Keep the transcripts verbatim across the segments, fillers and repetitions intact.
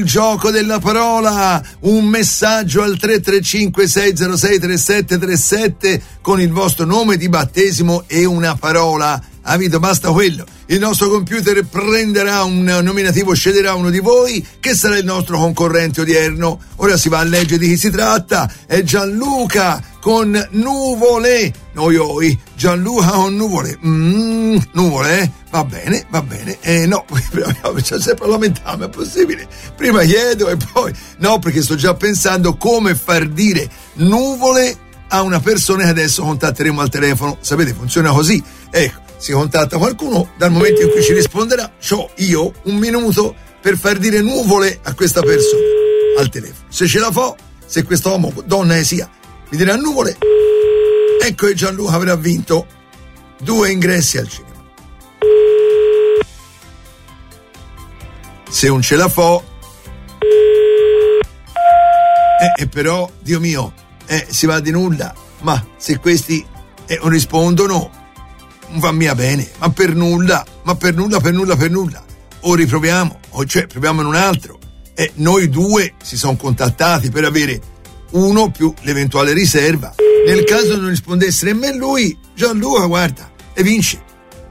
il gioco della parola, un messaggio al tre tre cinque sei zero sei tre sette tre sette con il vostro nome di battesimo e una parola. Avito, basta quello. Il nostro computer prenderà un nominativo, sceglierà uno di voi che sarà il nostro concorrente odierno. Ora si va a leggere di chi si tratta. È Gianluca con nuvole. Noi oi, Gianluca con nuvole. Mm, nuvole, eh? Va bene, va bene. Eh no, c'è sempre lamentare, è possibile. Prima chiedo e poi no, perché sto già pensando come far dire nuvole a una persona che adesso contatteremo al telefono. Sapete, funziona così. Ecco, si contatta qualcuno, dal momento in cui ci risponderà, c'ho io un minuto per far dire nuvole a questa persona al telefono. Se ce la fa, se quest'uomo, donna che sia, mi dirà nuvole, ecco che Gianluca avrà vinto due ingressi al cinema. Se non ce la fa, eh, eh, però, Dio mio, eh, si va di nulla, ma se questi eh, non rispondono, non va mia bene, ma per nulla, ma per nulla, per nulla, per nulla. O riproviamo, o cioè proviamo in un altro. E noi due si sono contattati per avere uno più l'eventuale riserva. Nel caso non rispondesse nemmeno lui, Gianluca, guarda, e vince.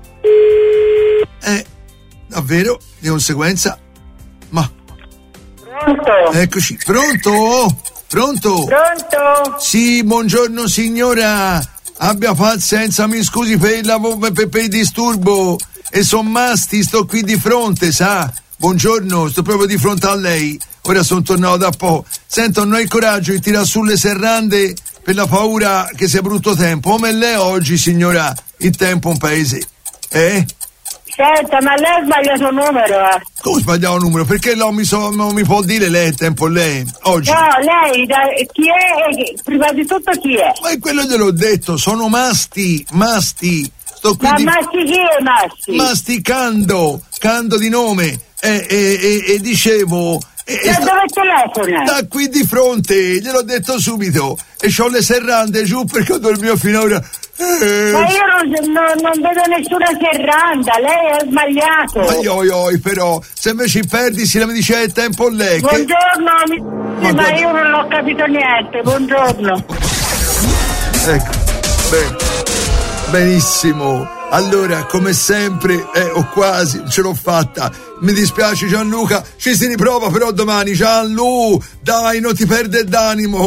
Eh, davvero, di conseguenza, ma... Pronto? Eccoci, pronto? Pronto? Pronto? Sì, buongiorno signora. Abbia pazienza, mi scusi per il lavoro, per, per il disturbo. E son masti, sto qui di fronte, sa? Buongiorno, sto proprio di fronte a lei. Ora sono tornato da poco. Sento, non ho il coraggio di tirare sulle serrande per la paura che sia brutto tempo. Come lei oggi, signora, il tempo un paese. Eh? Senta, ma lei ha sbagliato numero. Eh. Come sbagliato numero? Perché non mi, so, non mi può dire lei il tempo, lei? Oggi? No, lei, da, chi è? Prima di tutto chi è? Ma è quello gliel'ho detto, sono masti, masti. Sto qui Ma di... Masti chi è Masti? Masticando, Cando di nome. E, e, e, e dicevo... E, da sta... dove telefona? Da qui di fronte, gliel'ho detto subito. E c'ho le serrande giù perché ho dormito finora. Eh... Ma io non, non, non vedo nessuna serranda, lei ha sbagliato. Ma io, io, però, se invece perdi, se mi dice il tempo lei. Buongiorno, che... mi... ma, ma io non ho capito niente, buongiorno. Ecco, bene. Benissimo, allora come sempre, eh, o quasi, ce l'ho fatta. Mi dispiace Gianluca, ci si riprova però domani. Gianlu, dai, non ti perde d'animo.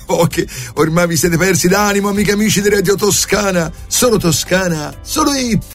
Ormai vi siete persi d'animo, amici amici di Radio Toscana. Solo Toscana, solo hit.